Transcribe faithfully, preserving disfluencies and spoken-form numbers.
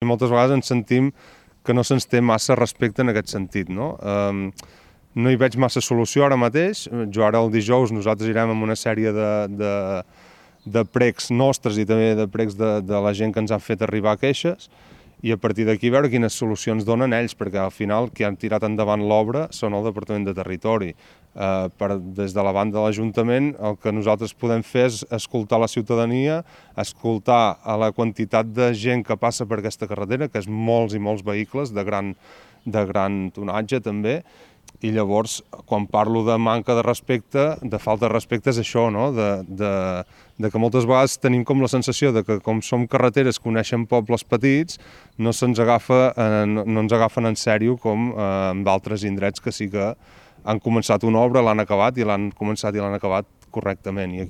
moltes vegades ens sentim que no se'ns té massa respecte en aquest sentit, no? Um, no hi veig massa solució ara mateix. Jo ara el dijous nosaltres irem amb una sèrie de, de, de pregs nostres i també de pregs de, de la gent que ens han fet arribar queixes i a partir d'aquí veure quines solucions donen ells, perquè al final qui han tirat endavant l'obra són el Departament de Territori. Uh, per, des de la banda de l'Ajuntament el que nosaltres podem fer és escoltar la ciutadania, escoltar a la quantitat de gent que passa per aquesta carretera, que és molts i molts vehicles de gran, de gran tonatge també, i llavors quan parlo de manca de respecte, de falta de respecte és això, no? de, de, de que moltes vegades tenim com la sensació de que com som carreteres que uneixen pobles petits, no se'ns agafa, eh, no, no ens agafen en sèrio com eh, amb altres indrets que sí que han començat una obra, l'han acabat i l'han començat i l'han acabat correctament. I